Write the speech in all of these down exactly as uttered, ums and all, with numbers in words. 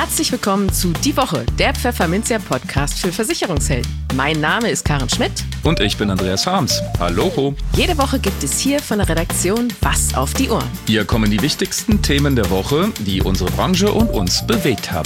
Herzlich willkommen zu Die Woche, der Pfefferminzia-Podcast für Versicherungshelden. Mein Name ist Karen Schmidt. Und ich bin Andreas Harms. Hallo. Jede Woche gibt es hier von der Redaktion was auf die Ohren. Hier kommen die wichtigsten Themen der Woche, die unsere Branche und uns bewegt haben.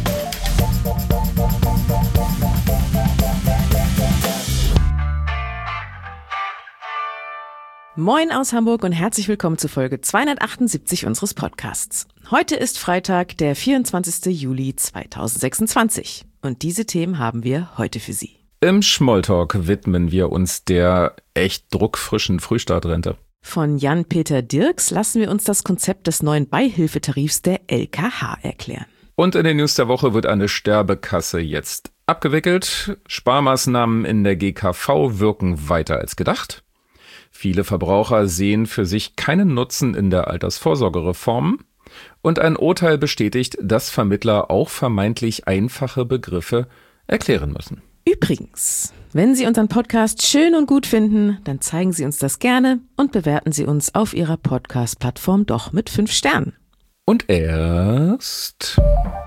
Moin aus Hamburg und herzlich willkommen zu Folge zweihundertachtundsiebzig unseres Podcasts. Heute ist Freitag, der vierundzwanzigster Juli zweitausendsechsundzwanzig. Und diese Themen haben wir heute für Sie. Im Schmolltalk widmen wir uns der echt druckfrischen Frühstartrente. Von Jan-Peter Dirks lassen wir uns das Konzept des neuen Beihilfetarifs der L K H erklären. Und in den News der Woche wird eine Sterbekasse jetzt abgewickelt. Sparmaßnahmen in der G K V wirken weiter als gedacht. Viele Verbraucher sehen für sich keinen Nutzen in der Altersvorsorgereform. Und ein Urteil bestätigt, dass Vermittler auch vermeintlich einfache Begriffe erklären müssen. Übrigens, wenn Sie unseren Podcast schön und gut finden, dann zeigen Sie uns das gerne und bewerten Sie uns auf Ihrer Podcast-Plattform doch mit fünf Sternen. Und erst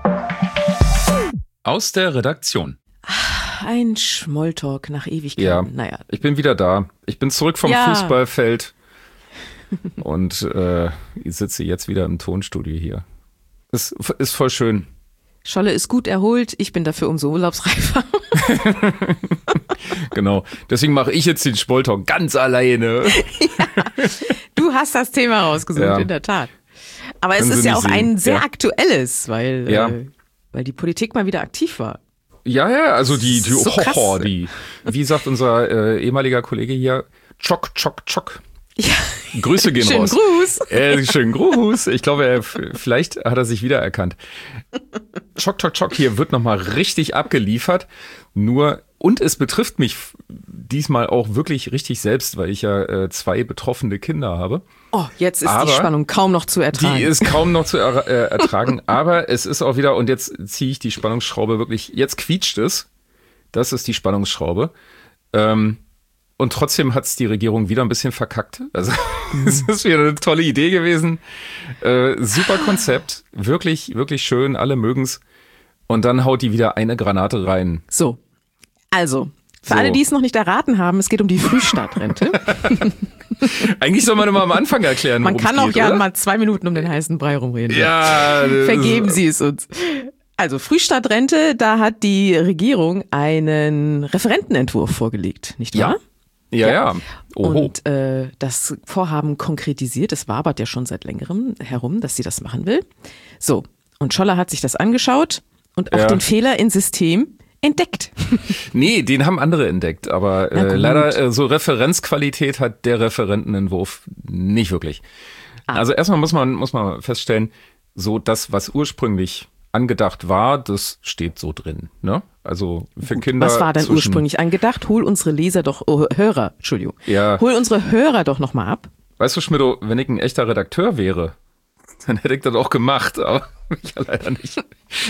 aus der Redaktion. Ein Schmolltalk nach Ewigkeit. Ja, naja. Ich bin wieder da. Ich bin zurück vom ja. Fußballfeld und äh, ich sitze jetzt wieder im Tonstudio hier. Es ist voll schön. Scholle ist gut erholt, ich bin dafür umso urlaubsreifer. Genau, deswegen mache ich jetzt den Schmolltalk ganz alleine. Ja, du hast das Thema rausgesucht, ja. In der Tat. Aber Können es ist ja auch sehen. ein sehr ja. aktuelles, weil, ja. äh, weil die Politik mal wieder aktiv war. Ja, ja, also die, die, so oh, die wie sagt unser äh, ehemaliger Kollege hier, Chock, Chock, Chock. Ja. Grüße gehen schönen raus. Gruß. Äh, schönen Gruß. Ich glaube, er, vielleicht hat er sich wiedererkannt. Chock, Chock, Chock, hier wird nochmal richtig abgeliefert. Nur, und es betrifft mich diesmal auch wirklich richtig selbst, weil ich ja äh, zwei betroffene Kinder habe. Oh, jetzt ist aber die Spannung kaum noch zu ertragen. Die ist kaum noch zu er, äh, ertragen, aber es ist auch wieder, und jetzt ziehe ich die Spannungsschraube wirklich, jetzt quietscht es. Das ist die Spannungsschraube. Ähm, und trotzdem hat es die Regierung wieder ein bisschen verkackt. Also es ist wieder eine tolle Idee gewesen. Äh, super Konzept, wirklich, wirklich schön, alle mögen's. Und dann haut die wieder eine Granate rein. So, also, für so. alle, die es noch nicht erraten haben, es geht um die Frühstartrente. Eigentlich soll man immer am Anfang erklären, Man kann auch geht, ja oder? mal zwei Minuten um den heißen Brei rumreden. Ja. Vergeben Sie es uns. Also Frühstartrente, da hat die Regierung einen Referentenentwurf vorgelegt, nicht wahr? Ja, ja. ja. Oho. Und äh, das Vorhaben konkretisiert, es wabert ja schon seit längerem herum, dass sie das machen will. So, und Scholler hat sich das angeschaut und auch ja. den Fehler im System entdeckt. Nee, den haben andere entdeckt, aber äh, leider äh, so Referenzqualität hat der Referentenentwurf nicht wirklich. Ah. Also erstmal muss man muss man feststellen, so das, was ursprünglich angedacht war, das steht so drin, ne? Also für Gut, Kinder. Was war denn ursprünglich angedacht? Hol unsere Leser doch, oh, Hörer, Entschuldigung. Ja. Hol unsere Hörer doch nochmal ab. Weißt du, Schmidto, wenn ich ein echter Redakteur wäre, dann hätte ich das auch gemacht, aber ich ja leider nicht.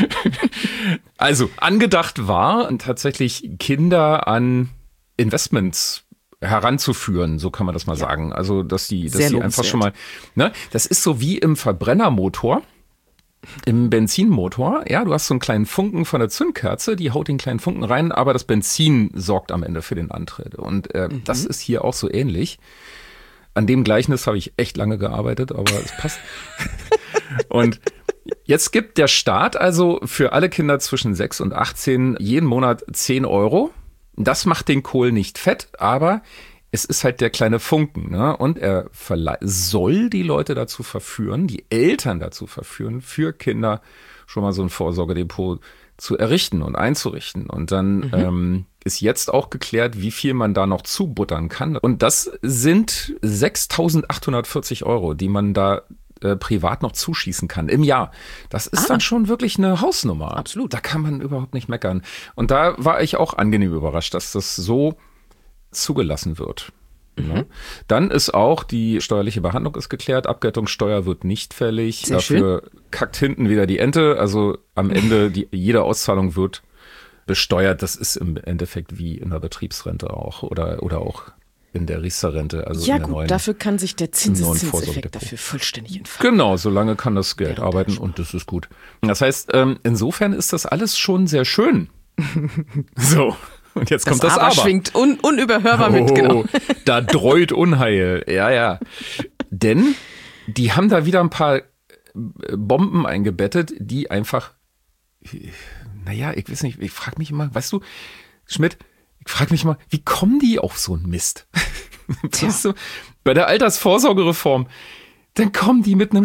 Also, angedacht war tatsächlich Kinder an Investments heranzuführen, so kann man das mal ja. sagen. Also, dass die, dass die einfach schon mal, ne, das ist so wie im Verbrennermotor. Im Benzinmotor, ja, du hast so einen kleinen Funken von der Zündkerze, die haut den kleinen Funken rein, aber das Benzin sorgt am Ende für den Antritt. Und äh, mhm. das ist hier auch so ähnlich. An dem Gleichnis habe ich echt lange gearbeitet, aber es passt. Und jetzt gibt der Staat also für alle Kinder zwischen sechs und achtzehn jeden Monat zehn Euro. Das macht den Kohl nicht fett, aber es ist halt der kleine Funken, ne? Und er verle- soll die Leute dazu verführen, die Eltern dazu verführen, für Kinder schon mal so ein Vorsorgedepot zu errichten und einzurichten. Und dann mhm. ähm, ist jetzt auch geklärt, wie viel man da noch zubuttern kann. Und das sind sechstausendachthundertvierzig Euro, die man da äh, privat noch zuschießen kann im Jahr. Das ist ah. dann schon wirklich eine Hausnummer. Absolut. Da kann man überhaupt nicht meckern. Und da war ich auch angenehm überrascht, dass das so zugelassen wird. Mhm. Ja. Dann ist auch die steuerliche Behandlung ist geklärt. Abgeltungssteuer wird nicht fällig. Sehr Dafür schön. Kackt hinten wieder die Ente. Also am Ende, die, jede Auszahlung wird besteuert. Das ist im Endeffekt wie in der Betriebsrente auch oder, oder auch in der Riester-Rente. Also ja in der gut, neuen, dafür kann sich der Zinseszinseffekt Vorsorgedepot dafür vollständig entfalten. Genau, solange kann das Geld Während der arbeiten Sparung. und das ist gut. Das heißt, ähm, insofern ist das alles schon sehr schön. So, und jetzt kommt das, das Aber. Aber schwingt un unüberhörbar mit, Oh, genau. da dreut Unheil. Ja, ja. Denn die haben da wieder ein paar Bomben eingebettet, die einfach, naja, ich weiß nicht, ich frage mich immer, weißt du, Schmidt, ich frage mich mal, wie kommen die auf so einen Mist? Weißt du, bei der Altersvorsorgereform, dann kommen die mit einem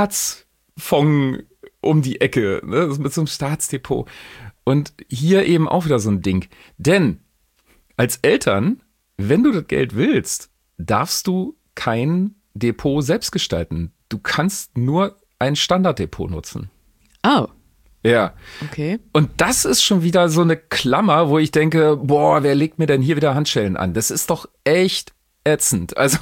Staatsfonds um die Ecke, ne, mit so einem Staatsdepot. Und hier eben auch wieder so ein Ding. Denn als Eltern, wenn du das Geld willst, darfst du kein Depot selbst gestalten. Du kannst nur ein Standarddepot nutzen. Oh, Ja. okay. Und das ist schon wieder so eine Klammer, wo ich denke, boah, wer legt mir denn hier wieder Handschellen an? Das ist doch echt ätzend. Also,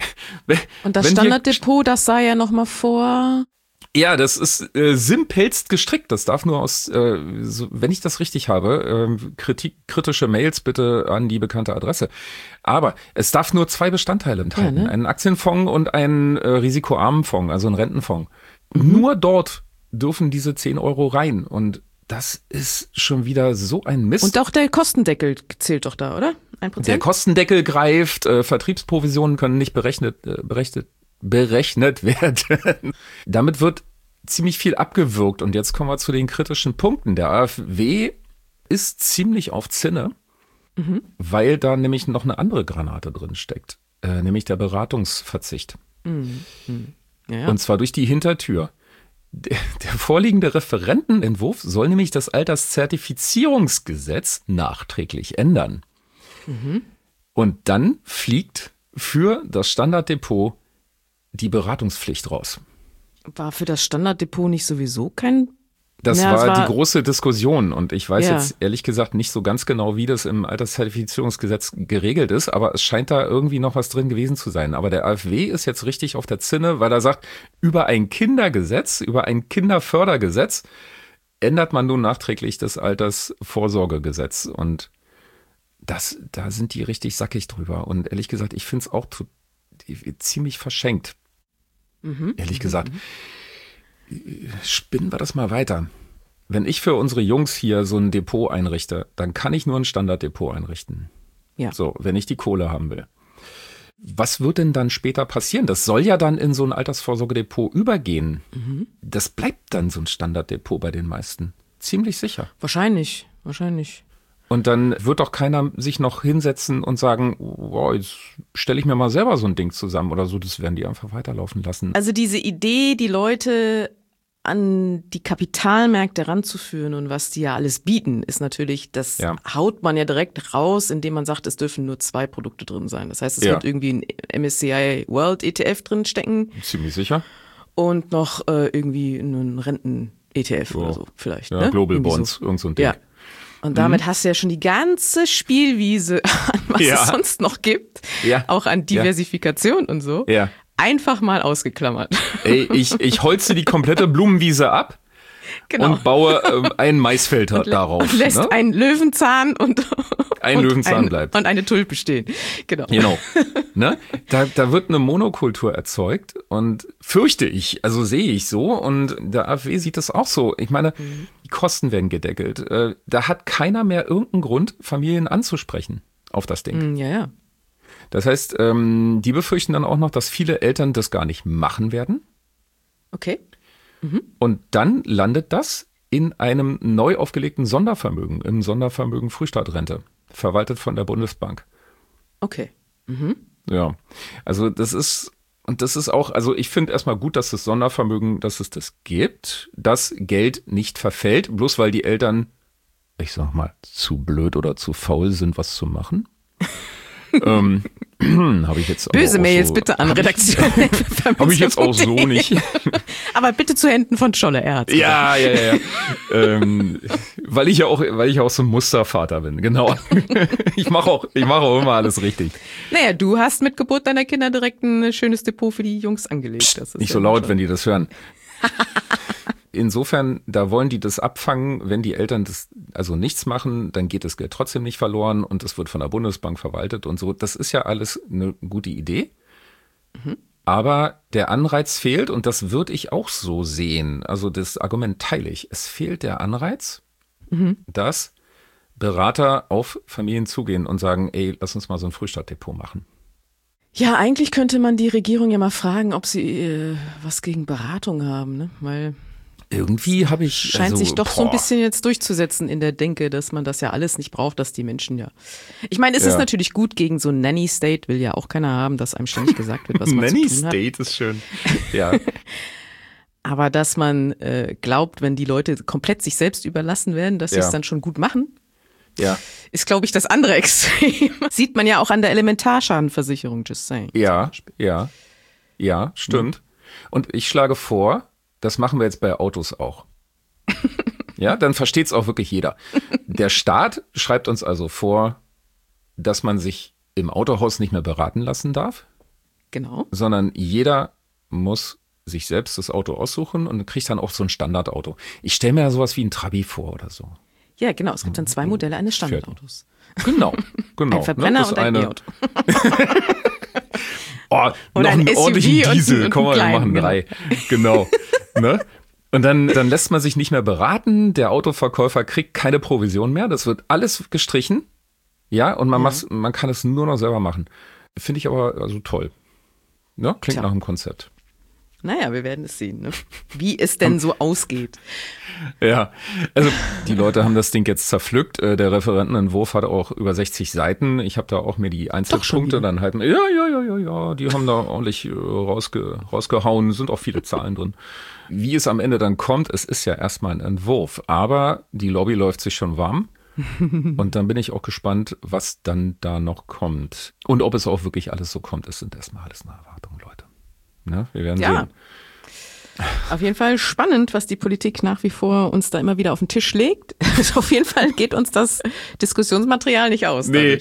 Und das wenn wir- Standarddepot, das sah ja noch mal vor. Ja, das ist äh, simpelst gestrickt. Das darf nur aus, äh, so, wenn ich das richtig habe, äh, Kritik, kritische Mails bitte an die bekannte Adresse. Aber es darf nur zwei Bestandteile enthalten. Ja, ne? Einen Aktienfonds und einen äh, risikoarmen Fonds, also einen Rentenfonds. Nur dort dürfen diese zehn Euro rein. Und das ist schon wieder so ein Mist. Und auch der Kostendeckel zählt doch da, oder? Ein Der Prozent? Kostendeckel greift, äh, Vertriebsprovisionen können nicht berechnet, äh, berechnet, berechnet werden. Damit wird ziemlich viel abgewürgt. Und jetzt kommen wir zu den kritischen Punkten. Der AfW ist ziemlich auf Zinne, Mhm. weil da nämlich noch eine andere Granate drin steckt, äh, nämlich der Beratungsverzicht. Mhm. Mhm. Ja, ja. Und zwar durch die Hintertür. Der, der vorliegende Referentenentwurf soll nämlich das Alterszertifizierungsgesetz nachträglich ändern. Mhm. Und dann fliegt für das Standarddepot die Beratungspflicht raus. War für das Standarddepot nicht sowieso kein. Das Ja, es war, war- die große Diskussion und ich weiß Ja. jetzt ehrlich gesagt nicht so ganz genau, wie das im Alterszertifizierungsgesetz geregelt ist, aber es scheint da irgendwie noch was drin gewesen zu sein. Aber der AfW ist jetzt richtig auf der Zinne, weil er sagt, über ein Kindergesetz, über ein Kinderfördergesetz ändert man nun nachträglich das Altersvorsorgegesetz und das, da sind die richtig sackig drüber und ehrlich gesagt, ich finde es auch zu, ziemlich verschenkt. Mhm. Ehrlich gesagt. Spinnen wir das mal weiter. Wenn ich für unsere Jungs hier so ein Depot einrichte, dann kann ich nur ein Standarddepot einrichten. Ja. So, wenn ich die Kohle haben will. Was wird denn dann später passieren? Das soll ja dann in so ein Altersvorsorgedepot übergehen. Mhm. Das bleibt dann so ein Standarddepot bei den meisten. Ziemlich sicher. Wahrscheinlich, wahrscheinlich. Und dann wird doch keiner sich noch hinsetzen und sagen, wow, jetzt stelle ich mir mal selber so ein Ding zusammen oder so. Das werden die einfach weiterlaufen lassen. Also diese Idee, die Leute an die Kapitalmärkte ranzuführen und was die ja alles bieten, ist natürlich, das Ja. haut man ja direkt raus, indem man sagt, es dürfen nur zwei Produkte drin sein. Das heißt, es Ja. wird irgendwie ein M S C I World E T F drin stecken Ziemlich sicher. und noch äh, irgendwie einen Renten-E T F Ja. oder so vielleicht. Ja, ne? Global Irgendwie Bonds, So. irgend so ein Ding. Ja. Und damit hast du ja schon die ganze Spielwiese, an was Ja. es sonst noch gibt, Ja. auch an Diversifikation und so, Ja. einfach mal ausgeklammert. Ey, ich, ich holze die komplette Blumenwiese ab Genau. und baue ähm, ein Maisfeld Und lä- darauf. Und lässt ne? einen Löwenzahn und, Ein und Löwenzahn ein, bleibt. Und eine Tulpe stehen. Genau. Genau. Ne? Da, da wird eine Monokultur erzeugt und fürchte ich, also sehe ich so und der AfW sieht das auch so. Ich meine, die Kosten werden gedeckelt. Äh, Da hat keiner mehr irgendeinen Grund, Familien anzusprechen auf das Ding. Mm, Ja, ja. Das heißt, ähm, die befürchten dann auch noch, dass viele Eltern das gar nicht machen werden. Okay. Und dann landet das in einem neu aufgelegten Sondervermögen, im Sondervermögen Frühstaatrente, verwaltet von der Bundesbank. Okay. Ja, also das ist, und das ist auch, also ich finde erstmal gut, dass das Sondervermögen, dass es das gibt, dass Geld nicht verfällt, bloß weil die Eltern, ich sag mal, zu blöd oder zu faul sind, was zu machen. ähm, habe ich jetzt aber Böse auch Mails so, bitte an hab ich- Redaktion. Habe ich jetzt auch so nicht. Aber bitte zu Händen von Scholle, er hat's gesagt. Ja, ja, ja. ja. ähm, weil ich ja auch, weil ich ja auch so ein Mustervater bin, genau. ich mache auch, ich mache auch immer alles richtig. Naja, du hast mit Geburt deiner Kinder direkt ein schönes Depot für die Jungs angelegt. Das ist Nicht ja so laut, schon- wenn die das hören. insofern, da wollen die das abfangen, wenn die Eltern das also nichts machen, dann geht das Geld trotzdem nicht verloren und es wird von der Bundesbank verwaltet und so. Das ist ja alles eine gute Idee. Mhm. Aber der Anreiz fehlt und das würde ich auch so sehen. Also das Argument teile ich. Es fehlt der Anreiz, mhm. dass Berater auf Familien zugehen und sagen, ey, lass uns mal so ein Frühstartdepot machen. Ja, eigentlich könnte man die Regierung ja mal fragen, ob sie äh, was gegen Beratung haben, ne? Weil irgendwie habe ich scheint also, sich doch boah. so ein bisschen jetzt durchzusetzen in der Denke, dass man das ja alles nicht braucht, dass die Menschen ja. Ich meine, es ja. ist natürlich gut gegen so ein Nanny-State, will ja auch keiner haben, dass einem ständig gesagt wird, was man zu tun hat. Nanny-State ist schön. Ja. Aber dass man äh, glaubt, wenn die Leute komplett sich selbst überlassen werden, dass sie ja. es dann schon gut machen. Ja. Ist, glaube ich, das andere Extrem. Sieht man ja auch an der Elementarschadenversicherung, just saying. Ja, ja, ja, stimmt. Mhm. Und ich schlage vor, das machen wir jetzt bei Autos auch. Ja, dann versteht es auch wirklich jeder. Der Staat schreibt uns also vor, dass man sich im Autohaus nicht mehr beraten lassen darf. Genau. Sondern jeder muss sich selbst das Auto aussuchen und kriegt dann auch so ein Standardauto. Ich stelle mir ja sowas wie ein Trabi vor oder so. Ja, genau. Es gibt dann zwei Modelle eines Standardautos. Genau, genau. Ein Verbrenner ne, und ein eine... E-Auto. oh, und noch einen S U V ordentlichen Diesel. Und, und Komm mal, wir machen kleinen, drei. Genau. ne? Und dann, dann lässt man sich nicht mehr beraten. Der Autoverkäufer kriegt keine Provision mehr. Das wird alles gestrichen. Ja, und man, mhm. macht, man kann es nur noch selber machen. Finde ich aber also toll. Ne? Klingt Tja. nach einem Konzept. Naja, wir werden es sehen, ne? Wie es denn so ausgeht. Ja, also die Leute haben das Ding jetzt zerpflückt. Der Referentenentwurf hat auch über sechzig Seiten. Ich habe da auch mir die Einzelpunkte dann halt, ja, ja, ja, ja, ja, die haben da ordentlich rausge, rausgehauen, sind auch viele Zahlen drin. Wie es am Ende dann kommt, es ist ja erstmal ein Entwurf, aber die Lobby läuft sich schon warm. Und dann bin ich auch gespannt, was dann da noch kommt. Und ob es auch wirklich alles so kommt, es sind erstmal alles eine Erwartung, Leute. Ne? Wir werden ja. sehen. Auf jeden Fall spannend, was die Politik nach wie vor uns da immer wieder auf den Tisch legt. Also auf jeden Fall geht uns das Diskussionsmaterial nicht aus. Nee.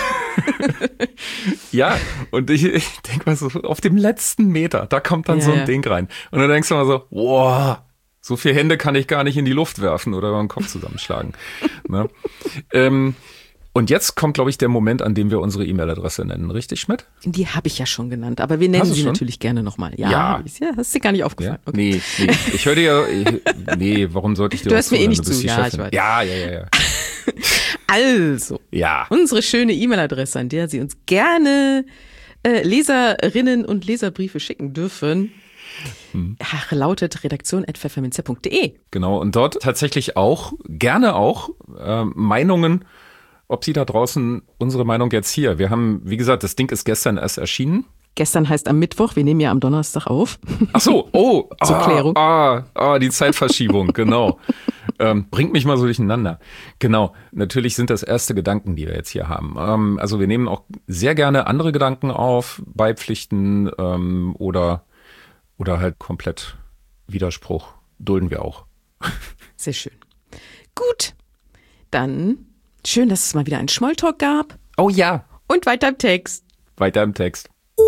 Ja, und ich, ich denke mal so, auf dem letzten Meter, da kommt dann ja, so ein ja. Ding rein. Und dann denkst du mal so, wow, so viele Hände kann ich gar nicht in die Luft werfen oder über den Kopf zusammenschlagen. ne? ähm, Und jetzt kommt, glaube ich, der Moment, an dem wir unsere E-Mail-Adresse nennen. Richtig, Schmidt? Die habe ich ja schon genannt, aber wir nennen sie schon? natürlich gerne nochmal. Ja, ja. ja, hast dir gar nicht aufgefallen. Ja? Okay. Nee, nee, ich höre dir, ich, nee, warum sollte ich dir Du hörst mir eh nicht zu, ja, ich weiß. Ja, ja, ja, ja. Also, ja. unsere schöne E-Mail-Adresse, an der Sie uns gerne äh, Leserinnen und Leserbriefe schicken dürfen, Hm. lautet redaktion at pfefferminzia punkt de. Genau, und dort tatsächlich auch, gerne auch, äh, Meinungen, ob Sie da draußen unsere Meinung jetzt hier. Wir haben, wie gesagt, das Ding ist gestern erst erschienen. Gestern heißt am Mittwoch, wir nehmen ja am Donnerstag auf. Ach so, oh. Zur ah, Klärung. Ah, ah, die Zeitverschiebung, genau. ähm, bringt mich mal so durcheinander. Genau, natürlich sind das erste Gedanken, die wir jetzt hier haben. Ähm, also wir nehmen auch sehr gerne andere Gedanken auf, Beipflichten ähm, oder Oder halt komplett Widerspruch. Dulden wir auch. Sehr schön. Gut. Dann schön, dass es mal wieder einen Smalltalk gab. Oh ja. Und weiter im Text. Weiter im Text.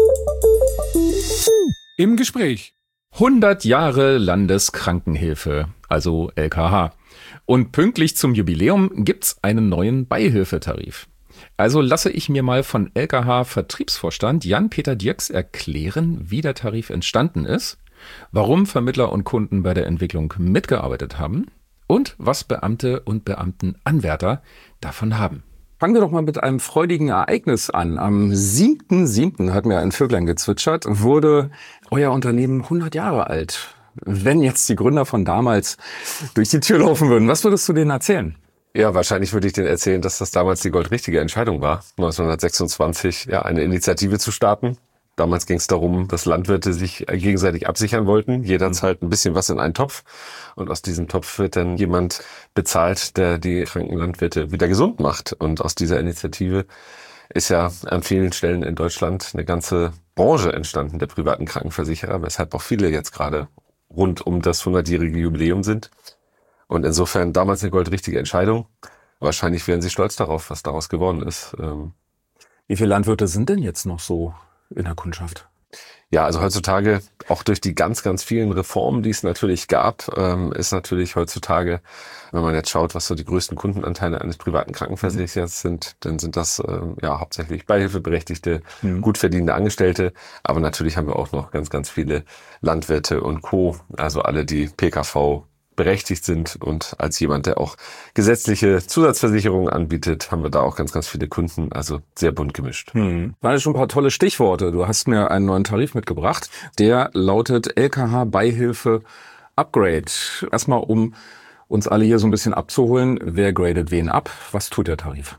Im Gespräch. hundert Jahre Landeskrankenhilfe, also L K H. Und pünktlich zum Jubiläum gibt's einen neuen Beihilfetarif. Also lasse ich mir mal von L K H-Vertriebsvorstand Jan-Peter Dirks erklären, wie der Tarif entstanden ist, warum Vermittler und Kunden bei der Entwicklung mitgearbeitet haben und was Beamte und Beamtenanwärter davon haben. Fangen wir doch mal mit einem freudigen Ereignis an. Am siebten siebten hat mir ein Vöglein gezwitschert, wurde euer Unternehmen hundert Jahre alt. Wenn jetzt die Gründer von damals durch die Tür laufen würden, was würdest du denen erzählen? Ja, wahrscheinlich würde ich denen erzählen, dass das damals die goldrichtige Entscheidung war, neunzehnhundertsechsundzwanzig ja eine Initiative zu starten. Damals ging es darum, dass Landwirte sich gegenseitig absichern wollten. Jeder zahlt ein bisschen was in einen Topf und aus diesem Topf wird dann jemand bezahlt, der die kranken Landwirte wieder gesund macht. Und aus dieser Initiative ist ja an vielen Stellen in Deutschland eine ganze Branche entstanden, der privaten Krankenversicherer, weshalb auch viele jetzt gerade rund um das hundertjährige Jubiläum sind. Und insofern damals eine goldrichtige Entscheidung. Wahrscheinlich wären sie stolz darauf, was daraus geworden ist. Wie viele Landwirte sind denn jetzt noch so in der Kundschaft? Ja, also heutzutage, auch durch die ganz, ganz vielen Reformen, die es natürlich gab, ähm, ist natürlich heutzutage, wenn man jetzt schaut, was so die größten Kundenanteile eines privaten Krankenversicherers sind, dann sind das ähm, ja hauptsächlich beihilfeberechtigte, mhm. gut verdienende Angestellte. Aber natürlich haben wir auch noch ganz, ganz viele Landwirte und Co., also alle, die P K V berechtigt sind, und als jemand, der auch gesetzliche Zusatzversicherungen anbietet, haben wir da auch ganz, ganz viele Kunden, also sehr bunt gemischt. Hm. Waren schon ein paar tolle Stichworte. Du hast mir einen neuen Tarif mitgebracht, der lautet L K H Beihilfe Upgrade. Erstmal, um uns alle hier so ein bisschen abzuholen, wer gradet wen ab? Was tut der Tarif?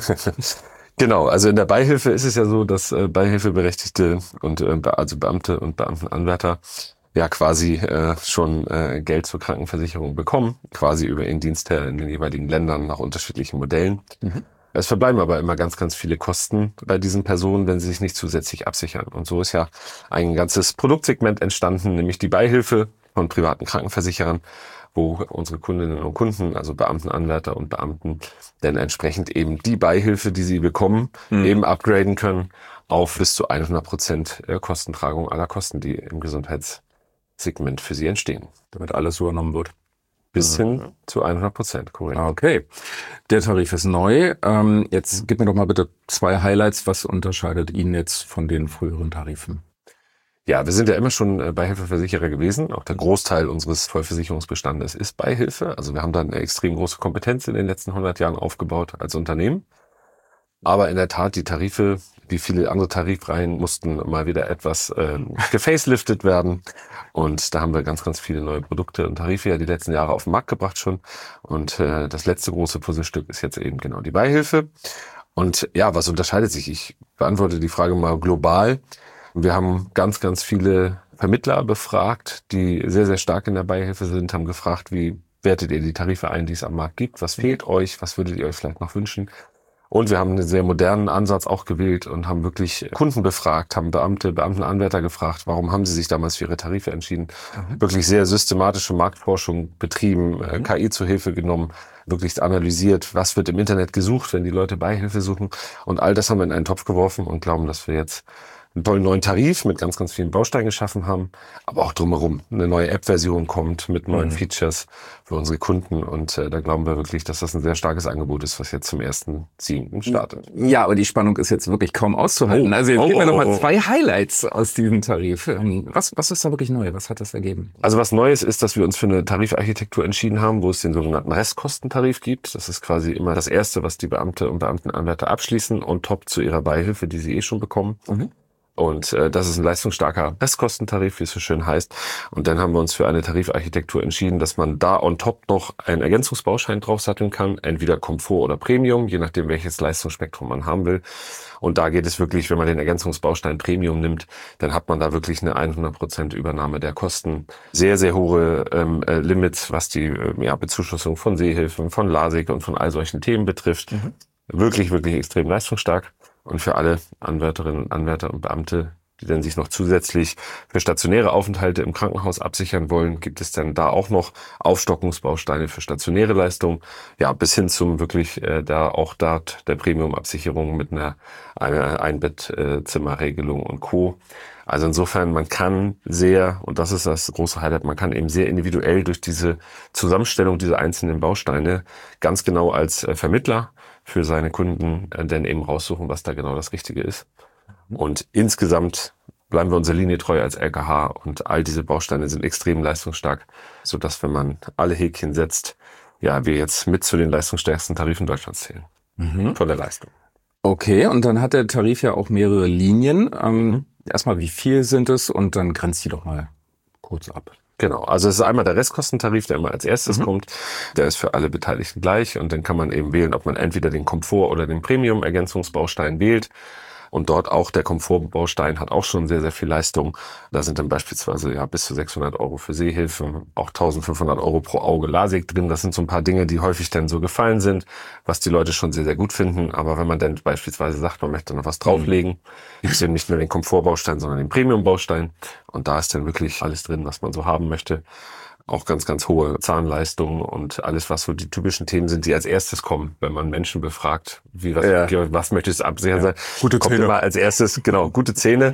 Genau, also in der Beihilfe ist es ja so, dass äh, Beihilfeberechtigte und äh, also Beamte und Beamtenanwärter ja quasi äh, schon äh, Geld zur Krankenversicherung bekommen, quasi über ihren Dienstherr in den jeweiligen Ländern nach unterschiedlichen Modellen. Mhm. Es verbleiben aber immer ganz, ganz viele Kosten bei diesen Personen, wenn sie sich nicht zusätzlich absichern. Und so ist ja ein ganzes Produktsegment entstanden, nämlich die Beihilfe von privaten Krankenversicherern, wo unsere Kundinnen und Kunden, also Beamten, Anwärter und Beamten, dann entsprechend eben die Beihilfe, die sie bekommen, mhm. eben upgraden können auf bis zu hundert Prozent Kostentragung aller Kosten, die im Gesundheits Segment für sie entstehen. Damit alles übernommen wird. Bis hin ja. zu hundert Prozent, korrekt. Okay. Der Tarif ist neu. Ähm, jetzt gib mir doch mal bitte zwei Highlights. Was unterscheidet ihn jetzt von den früheren Tarifen? Ja, wir sind ja immer schon Beihilfeversicherer gewesen. Auch der Großteil unseres Vollversicherungsbestandes ist Beihilfe. Also wir haben da eine extrem große Kompetenz in den letzten hundert Jahren aufgebaut als Unternehmen. Aber in der Tat, die Tarife, wie viele andere Tarifreihen, mussten mal wieder etwas äh, gefaceliftet werden. Und da haben wir ganz, ganz viele neue Produkte und Tarife ja die letzten Jahre auf den Markt gebracht schon. Und äh, das letzte große Puzzlestück ist jetzt eben genau die Beihilfe. Und ja, was unterscheidet sich? Ich beantworte die Frage mal global. Wir haben ganz, ganz viele Vermittler befragt, die sehr, sehr stark in der Beihilfe sind, haben gefragt, wie wertet ihr die Tarife ein, die es am Markt gibt? Was fehlt euch? Was würdet ihr euch vielleicht noch wünschen? Und wir haben einen sehr modernen Ansatz auch gewählt und haben wirklich Kunden befragt, haben Beamte, Beamtenanwärter gefragt, warum haben sie sich damals für ihre Tarife entschieden. Mhm. Wirklich sehr systematische Marktforschung betrieben, mhm. K I zur Hilfe genommen, wirklich analysiert, was wird im Internet gesucht, wenn die Leute Beihilfe suchen. Und all das haben wir in einen Topf geworfen und glauben, dass wir jetzt einen tollen neuen Tarif mit ganz, ganz vielen Bausteinen geschaffen haben, aber auch drumherum eine neue App-Version kommt mit neuen mhm. Features für unsere Kunden, und äh, da glauben wir wirklich, dass das ein sehr starkes Angebot ist, was jetzt zum ersten siebten startet. Ja, aber die Spannung ist jetzt wirklich kaum auszuhalten. Oh. Also jetzt oh, geben wir oh, nochmal oh. zwei Highlights aus diesem Tarif. Was, was ist da wirklich neu? Was hat das ergeben? Also was Neues ist, dass wir uns für eine Tarifarchitektur entschieden haben, wo es den sogenannten Restkostentarif gibt. Das ist quasi immer das Erste, was die Beamte und Beamtenanwärter abschließen und top zu ihrer Beihilfe, die sie eh schon bekommen. Mhm. Und äh, das ist ein leistungsstarker Restkostentarif, wie es so schön heißt. Und dann haben wir uns für eine Tarifarchitektur entschieden, dass man da on top noch einen Ergänzungsbaustein draufsatteln kann, entweder Komfort oder Premium, je nachdem welches Leistungsspektrum man haben will. Und da geht es wirklich, wenn man den Ergänzungsbaustein Premium nimmt, dann hat man da wirklich eine hundert Prozent Übernahme der Kosten. Sehr, sehr hohe ähm, äh, Limits, was die äh, ja, Bezuschussung von Sehhilfen, von LASIK und von all solchen Themen betrifft. Mhm. Wirklich, wirklich extrem leistungsstark. Und für alle Anwärterinnen und Anwärter und Beamte, die dann sich noch zusätzlich für stationäre Aufenthalte im Krankenhaus absichern wollen, gibt es dann da auch noch Aufstockungsbausteine für stationäre Leistungen. Ja, bis hin zum wirklich äh, da auch dort der Premium-Absicherung mit einer, einer Einbettzimmerregelung und Co. Also insofern, man kann sehr, und das ist das große Highlight, man kann eben sehr individuell durch diese Zusammenstellung dieser einzelnen Bausteine ganz genau als äh, Vermittler für seine Kunden äh, dann eben raussuchen, was da genau das Richtige ist. Und insgesamt bleiben wir unserer Linie treu als L K H, und all diese Bausteine sind extrem leistungsstark, sodass, wenn man alle Häkchen setzt, ja, wir jetzt mit zu den leistungsstärksten Tarifen Deutschlands zählen. Mhm. Von der Leistung. Okay, und dann hat der Tarif ja auch mehrere Linien. Ähm, mhm. Erstmal, wie viel sind es? Und dann grenzt die doch mal kurz ab. Genau, also es ist einmal der Restkostentarif, der immer als erstes mhm. kommt. Der ist für alle Beteiligten gleich, und dann kann man eben wählen, ob man entweder den Komfort- oder den Premium-Ergänzungsbaustein wählt. Und dort auch der Komfortbaustein hat auch schon sehr, sehr viel Leistung. Da sind dann beispielsweise ja bis zu sechshundert Euro für Sehhilfen, auch eintausendfünfhundert Euro pro Auge LASIK drin. Das sind so ein paar Dinge, die häufig dann so gefallen sind, was die Leute schon sehr, sehr gut finden. Aber wenn man dann beispielsweise sagt, man möchte noch was drauflegen, gibt es eben nicht nur den Komfortbaustein, sondern den Premiumbaustein. Und da ist dann wirklich alles drin, was man so haben möchte. Auch ganz, ganz hohe Zahnleistungen und alles, was so die typischen Themen sind, die als erstes kommen, wenn man Menschen befragt, wie was, ja. was möchtest du absichern sein. Gute kommt Zähne. Immer als erstes, genau, gute Zähne.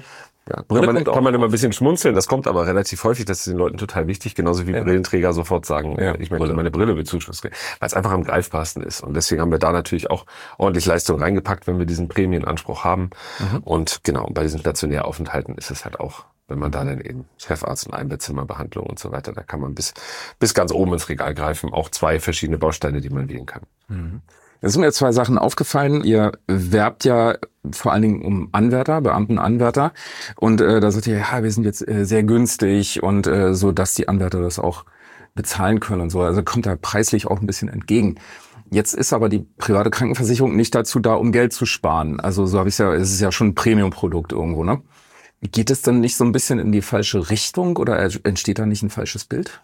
Ja, kann, man, kann man immer ein bisschen schmunzeln, das kommt aber relativ häufig, das ist den Leuten total wichtig, genauso wie ja. Brillenträger sofort sagen, ja, ich möchte meine Brille bezuschusst, weil es einfach am greifbarsten ist. Und deswegen haben wir da natürlich auch ordentlich Leistung reingepackt, wenn wir diesen Prämienanspruch haben. Mhm. Und genau, bei diesen Stationäraufenthalten ist es halt auch, wenn man da dann eben Chefarzt- und Einbettzimmerbehandlung und so weiter, da kann man bis bis ganz oben ins Regal greifen, auch zwei verschiedene Bausteine, die man wählen kann. Mhm. Es sind mir zwei Sachen aufgefallen. Ihr werbt ja vor allen Dingen um Anwärter, Beamtenanwärter. Und äh, da sagt ihr, ja, wir sind jetzt äh, sehr günstig und äh, so, dass die Anwärter das auch bezahlen können und so. Also kommt da preislich auch ein bisschen entgegen. Jetzt ist aber die private Krankenversicherung nicht dazu da, um Geld zu sparen. Also so habe ich es ja, es ist ja schon ein Premium-Produkt irgendwo, ne? Geht es dann nicht so ein bisschen in die falsche Richtung oder entsteht da nicht ein falsches Bild?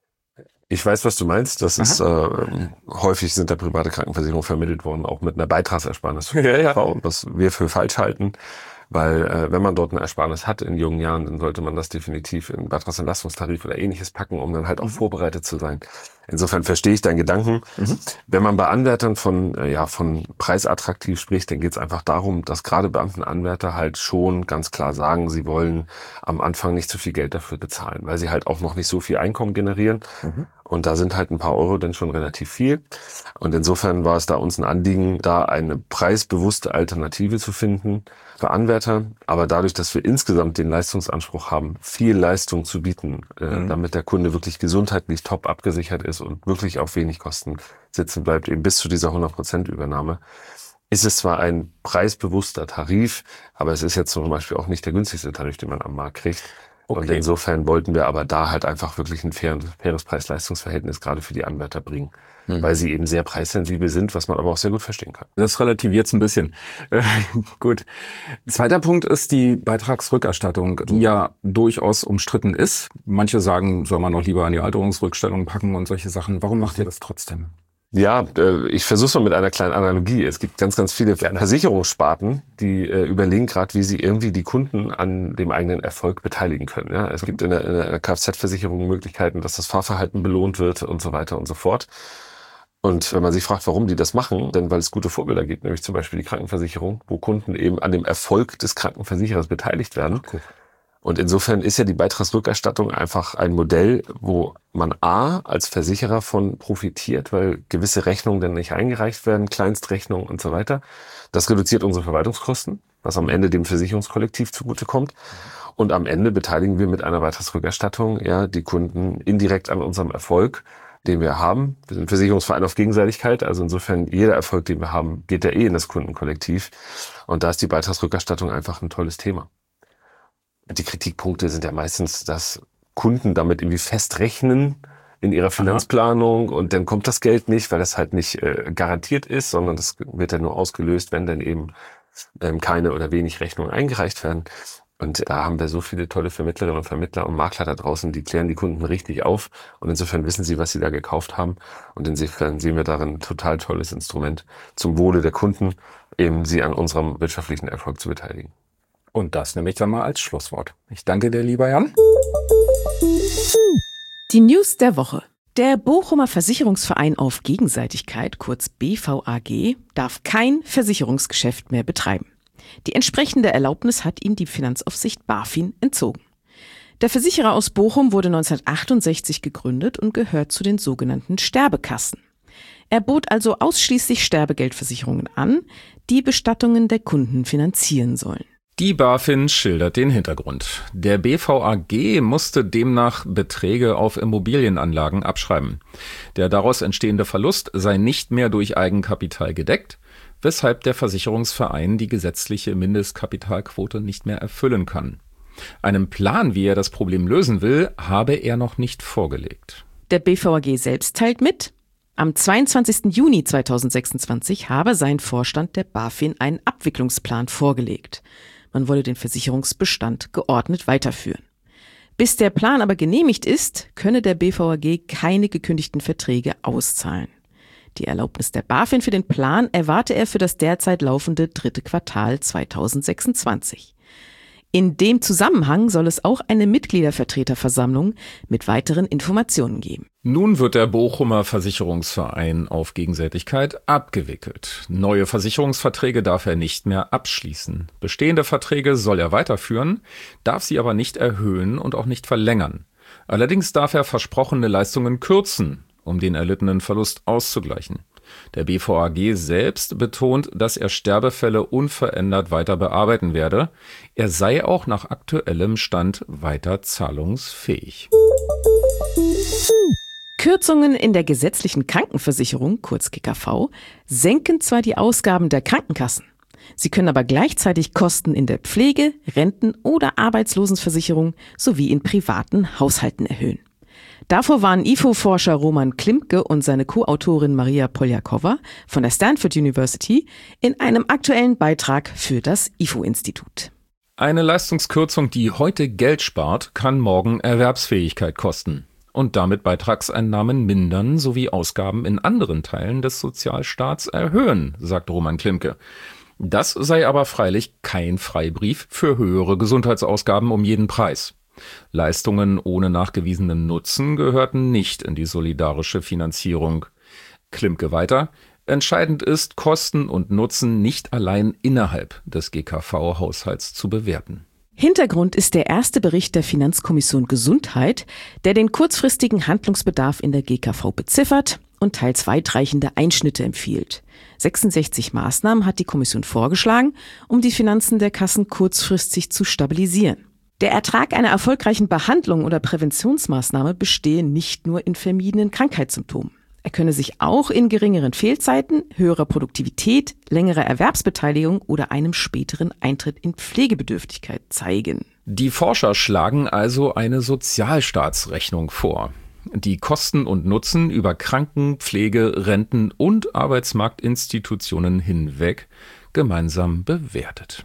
Ich weiß, was du meinst. Das Aha. ist äh, häufig sind da private Krankenversicherungen vermittelt worden, auch mit einer Beitragsersparnis, ja, ja. was wir für falsch halten. Weil äh, wenn man dort eine Ersparnis hat in jungen Jahren, dann sollte man das definitiv in Beitragsentlastungstarif oder ähnliches packen, um dann halt auch mhm. vorbereitet zu sein. Insofern verstehe ich deinen Gedanken. Mhm. Wenn man bei Anwärtern von äh, ja von preisattraktiv spricht, dann geht es einfach darum, dass gerade Beamtenanwärter halt schon ganz klar sagen, sie wollen am Anfang nicht zu viel Geld dafür bezahlen, weil sie halt auch noch nicht so viel Einkommen generieren. Mhm. Und da sind halt ein paar Euro dann schon relativ viel. Und insofern war es da uns ein Anliegen, da eine preisbewusste Alternative zu finden für Anwärter. Aber dadurch, dass wir insgesamt den Leistungsanspruch haben, viel Leistung zu bieten, äh, mhm. damit der Kunde wirklich gesundheitlich top abgesichert ist und wirklich auf wenig Kosten sitzen bleibt, eben bis zu dieser hundert Prozent Übernahme, ist es zwar ein preisbewusster Tarif, aber es ist jetzt zum Beispiel auch nicht der günstigste Tarif, den man am Markt kriegt. Okay. Und insofern wollten wir aber da halt einfach wirklich ein faires, faires Preis-Leistungs-Verhältnis gerade für die Anwärter bringen, mhm. weil sie eben sehr preissensibel sind, was man aber auch sehr gut verstehen kann. Das relativiert es ein bisschen. Äh, gut. Zweiter Punkt ist die Beitragsrückerstattung, die ja durchaus umstritten ist. Manche sagen, soll man noch lieber an die Alterungsrückstellung packen und solche Sachen. Warum macht ihr das trotzdem? Ja, ich versuche es mal mit einer kleinen Analogie. Es gibt ganz, ganz viele Versicherungssparten, die äh, überlegen gerade, wie sie irgendwie die Kunden an dem eigenen Erfolg beteiligen können. Ja, es gibt in der, in der Kfz-Versicherung Möglichkeiten, dass das Fahrverhalten belohnt wird und so weiter und so fort. Und wenn man sich fragt, warum die das machen, denn weil es gute Vorbilder gibt, nämlich zum Beispiel die Krankenversicherung, wo Kunden eben an dem Erfolg des Krankenversicherers beteiligt werden. Okay. Und insofern ist ja die Beitragsrückerstattung einfach ein Modell, wo man A als Versicherer von profitiert, weil gewisse Rechnungen dann nicht eingereicht werden, Kleinstrechnungen und so weiter. Das reduziert unsere Verwaltungskosten, was am Ende dem Versicherungskollektiv zugutekommt. Und am Ende beteiligen wir mit einer Beitragsrückerstattung ja die Kunden indirekt an unserem Erfolg, den wir haben. Wir sind Versicherungsverein auf Gegenseitigkeit, also insofern jeder Erfolg, den wir haben, geht ja eh in das Kundenkollektiv. Und da ist die Beitragsrückerstattung einfach ein tolles Thema. Die Kritikpunkte sind ja meistens, dass Kunden damit irgendwie festrechnen in ihrer Finanzplanung Aha. und dann kommt das Geld nicht, weil das halt nicht äh, garantiert ist, sondern das wird dann nur ausgelöst, wenn dann eben ähm, keine oder wenig Rechnungen eingereicht werden. Und da haben wir so viele tolle Vermittlerinnen und Vermittler und Makler da draußen, die klären die Kunden richtig auf und insofern wissen sie, was sie da gekauft haben und insofern sehen wir darin ein total tolles Instrument zum Wohle der Kunden, eben sie an unserem wirtschaftlichen Erfolg zu beteiligen. Und das nehme ich dann mal als Schlusswort. Ich danke dir, lieber Jan. Die News der Woche. Der Bochumer Versicherungsverein auf Gegenseitigkeit, kurz B V A G, darf kein Versicherungsgeschäft mehr betreiben. Die entsprechende Erlaubnis hat ihm die Finanzaufsicht BaFin entzogen. Der Versicherer aus Bochum wurde neunzehnhundertachtundsechzig gegründet und gehört zu den sogenannten Sterbekassen. Er bot also ausschließlich Sterbegeldversicherungen an, die Bestattungen der Kunden finanzieren sollen. Die BaFin schildert den Hintergrund. Der B V A G musste demnach Beträge auf Immobilienanlagen abschreiben. Der daraus entstehende Verlust sei nicht mehr durch Eigenkapital gedeckt, weshalb der Versicherungsverein die gesetzliche Mindestkapitalquote nicht mehr erfüllen kann. Einen Plan, wie er das Problem lösen will, habe er noch nicht vorgelegt. Der B V A G selbst teilt mit, am zweiundzwanzigsten Juni zweitausendsechsundzwanzig habe sein Vorstand der BaFin einen Abwicklungsplan vorgelegt. Man wolle den Versicherungsbestand geordnet weiterführen. Bis der Plan aber genehmigt ist, könne der B V A G keine gekündigten Verträge auszahlen. Die Erlaubnis der BaFin für den Plan erwarte er für das derzeit laufende dritte Quartal zweitausendsechsundzwanzig. In dem Zusammenhang soll es auch eine Mitgliedervertreterversammlung mit weiteren Informationen geben. Nun wird der Bochumer Versicherungsverein auf Gegenseitigkeit abgewickelt. Neue Versicherungsverträge darf er nicht mehr abschließen. Bestehende Verträge soll er weiterführen, darf sie aber nicht erhöhen und auch nicht verlängern. Allerdings darf er versprochene Leistungen kürzen, um den erlittenen Verlust auszugleichen. Der B V A G selbst betont, dass er Sterbefälle unverändert weiter bearbeiten werde. Er sei auch nach aktuellem Stand weiter zahlungsfähig. Kürzungen in der gesetzlichen Krankenversicherung, kurz G K V, senken zwar die Ausgaben der Krankenkassen. Sie können aber gleichzeitig Kosten in der Pflege, Renten- oder Arbeitslosenversicherung sowie in privaten Haushalten erhöhen. Davor waren I F O-Forscher Roman Klimke und seine Co-Autorin Maria Poljakova von der Stanford University in einem aktuellen Beitrag für das I F O-Institut. Eine Leistungskürzung, die heute Geld spart, kann morgen Erwerbsfähigkeit kosten und damit Beitragseinnahmen mindern sowie Ausgaben in anderen Teilen des Sozialstaats erhöhen, sagt Roman Klimke. Das sei aber freilich kein Freibrief für höhere Gesundheitsausgaben um jeden Preis. Leistungen ohne nachgewiesenen Nutzen gehörten nicht in die solidarische Finanzierung. Klimke weiter: Entscheidend ist, Kosten und Nutzen nicht allein innerhalb des G K V-Haushalts zu bewerten. Hintergrund ist der erste Bericht der Finanzkommission Gesundheit, der den kurzfristigen Handlungsbedarf in der G K V beziffert und teils weitreichende Einschnitte empfiehlt. sechsundsechzig Maßnahmen hat die Kommission vorgeschlagen, um die Finanzen der Kassen kurzfristig zu stabilisieren. Der Ertrag einer erfolgreichen Behandlung oder Präventionsmaßnahme bestehe nicht nur in vermiedenen Krankheitssymptomen. Er könne sich auch in geringeren Fehlzeiten, höherer Produktivität, längerer Erwerbsbeteiligung oder einem späteren Eintritt in Pflegebedürftigkeit zeigen. Die Forscher schlagen also eine Sozialstaatsrechnung vor, die Kosten und Nutzen über Kranken-, Pflege-, Renten- und Arbeitsmarktinstitutionen hinweg gemeinsam bewertet.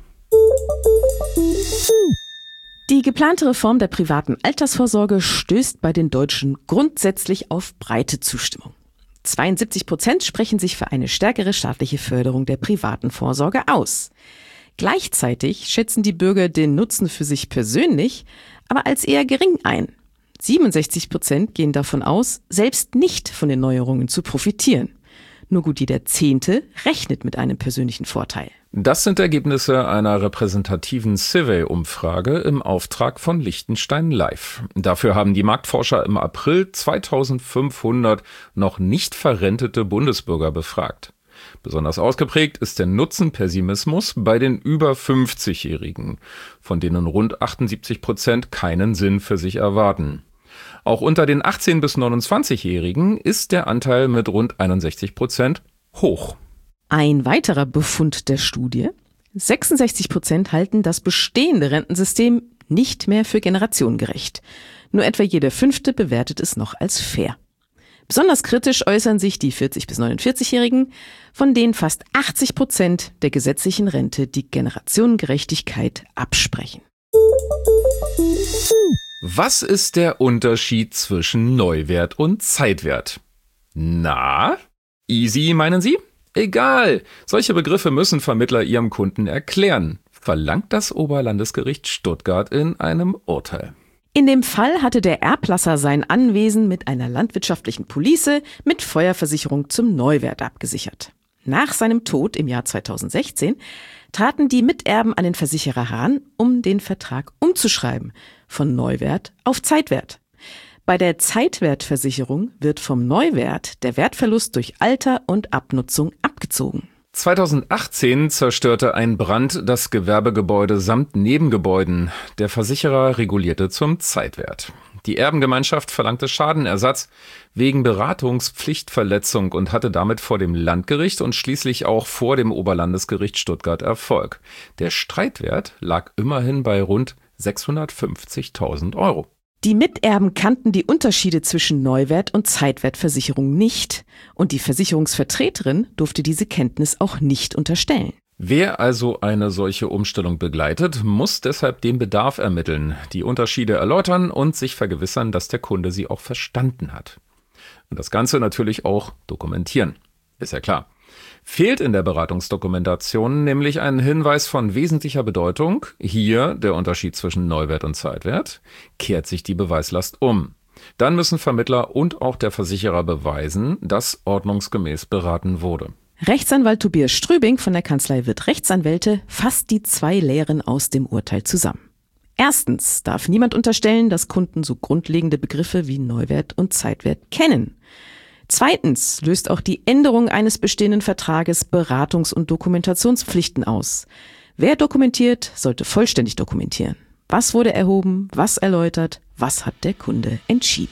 Die geplante Reform der privaten Altersvorsorge stößt bei den Deutschen grundsätzlich auf breite Zustimmung. zweiundsiebzig Prozent sprechen sich für eine stärkere staatliche Förderung der privaten Vorsorge aus. Gleichzeitig schätzen die Bürger den Nutzen für sich persönlich aber als eher gering ein. siebenundsechzig Prozent gehen davon aus, selbst nicht von den Neuerungen zu profitieren. Nur gut jeder Zehnte rechnet mit einem persönlichen Vorteil. Das sind Ergebnisse einer repräsentativen Survey-Umfrage im Auftrag von Liechtenstein Live. Dafür haben die Marktforscher im April zweitausendfünfhundert noch nicht verrentete Bundesbürger befragt. Besonders ausgeprägt ist der Nutzenpessimismus bei den über fünfzigjährigen, von denen rund achtundsiebzig Prozent keinen Sinn für sich erwarten. Auch unter den achtzehn- bis neunundzwanzigjährigen ist der Anteil mit rund einundsechzig Prozent hoch. Ein weiterer Befund der Studie: sechsundsechzig Prozent halten das bestehende Rentensystem nicht mehr für generationengerecht. Nur etwa jeder Fünfte bewertet es noch als fair. Besonders kritisch äußern sich die vierzig- bis neunundvierzigjährigen, von denen fast achtzig Prozent der gesetzlichen Rente die Generationengerechtigkeit absprechen. Was ist der Unterschied zwischen Neuwert und Zeitwert? Na, easy, meinen Sie? Egal, solche Begriffe müssen Vermittler ihrem Kunden erklären, verlangt das Oberlandesgericht Stuttgart in einem Urteil. In dem Fall hatte der Erblasser sein Anwesen mit einer landwirtschaftlichen Police mit Feuerversicherung zum Neuwert abgesichert. Nach seinem Tod im Jahr zweitausendsechzehn traten die Miterben an den Versicherer heran, um den Vertrag umzuschreiben von Neuwert auf Zeitwert. Bei der Zeitwertversicherung wird vom Neuwert der Wertverlust durch Alter und Abnutzung abgezogen. zweitausendachtzehn zerstörte ein Brand das Gewerbegebäude samt Nebengebäuden. Der Versicherer regulierte zum Zeitwert. Die Erbengemeinschaft verlangte Schadenersatz wegen Beratungspflichtverletzung und hatte damit vor dem Landgericht und schließlich auch vor dem Oberlandesgericht Stuttgart Erfolg. Der Streitwert lag immerhin bei rund sechshundertfünfzigtausend Euro. Die Miterben kannten die Unterschiede zwischen Neuwert- und Zeitwertversicherung nicht und die Versicherungsvertreterin durfte diese Kenntnis auch nicht unterstellen. Wer also eine solche Umstellung begleitet, muss deshalb den Bedarf ermitteln, die Unterschiede erläutern und sich vergewissern, dass der Kunde sie auch verstanden hat. Und das Ganze natürlich auch dokumentieren. Ist ja klar. Fehlt in der Beratungsdokumentation nämlich ein Hinweis von wesentlicher Bedeutung, hier der Unterschied zwischen Neuwert und Zeitwert, kehrt sich die Beweislast um. Dann müssen Vermittler und auch der Versicherer beweisen, dass ordnungsgemäß beraten wurde. Rechtsanwalt Tobias Strübing von der Kanzlei Wirth Rechtsanwälte fasst die zwei Lehren aus dem Urteil zusammen. Erstens darf niemand unterstellen, dass Kunden so grundlegende Begriffe wie Neuwert und Zeitwert kennen. Zweitens löst auch die Änderung eines bestehenden Vertrages Beratungs- und Dokumentationspflichten aus. Wer dokumentiert, sollte vollständig dokumentieren. Was wurde erhoben, was erläutert, was hat der Kunde entschieden?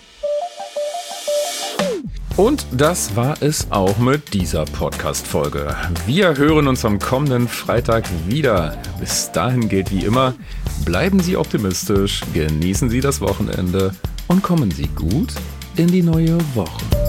Und das war es auch mit dieser Podcast-Folge. Wir hören uns am kommenden Freitag wieder. Bis dahin gilt wie immer, bleiben Sie optimistisch, genießen Sie das Wochenende und kommen Sie gut in die neue Woche.